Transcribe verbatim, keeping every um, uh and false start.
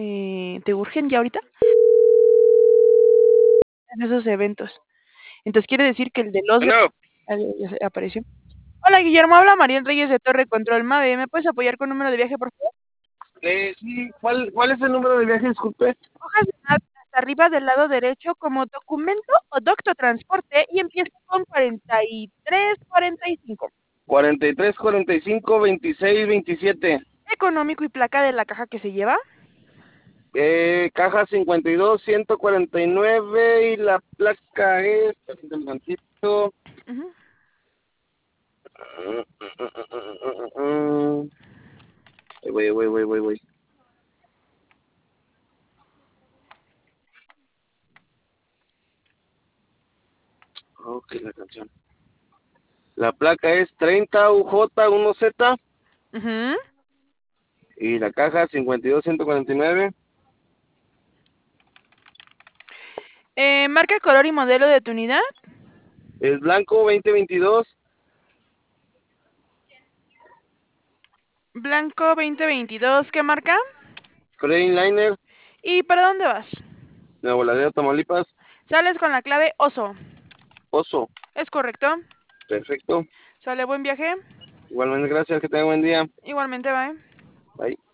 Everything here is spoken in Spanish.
eh, ¿te urgen ya ahorita? En esos eventos. Entonces, quiere decir que el de los Bueno. ya se apareció. Hola, Guillermo, habla Mariel Reyes de Torre Control Mave, ¿me puedes apoyar con número de viaje, por favor? Eh, sí, ¿cuál, ¿cuál es el número de viaje? Disculpe. Hojas de nave hasta arriba del lado derecho como documento o docto transporte y empieza con cuarenta y tres cuarenta y cinco. cuarenta y tres, cuarenta y cinco, veintiséis, veintisiete. Económico y placa de la caja que se lleva. Eh, caja cincuenta y dos, ciento cuarenta y nueve y la placa es... permítame tantito. Ujú. Ahí voy, voy, voy, voy, voy. Ok, la canción. La placa es treinta U J uno Z Ujú. y la caja cincuenta y dos, ciento cuarenta y nueve. Eh, marca, color y modelo de tu unidad. Es blanco veinte veintidós. Blanco veinte veintidós, ¿qué marca? Freightliner, ¿Y para dónde vas? Nuevo Laredo, Tamaulipas. Sales con la clave oso. Oso. ¿Es correcto? Perfecto. Sale, buen viaje. Igualmente, gracias. Que tenga buen día. Igualmente, bye. Bye.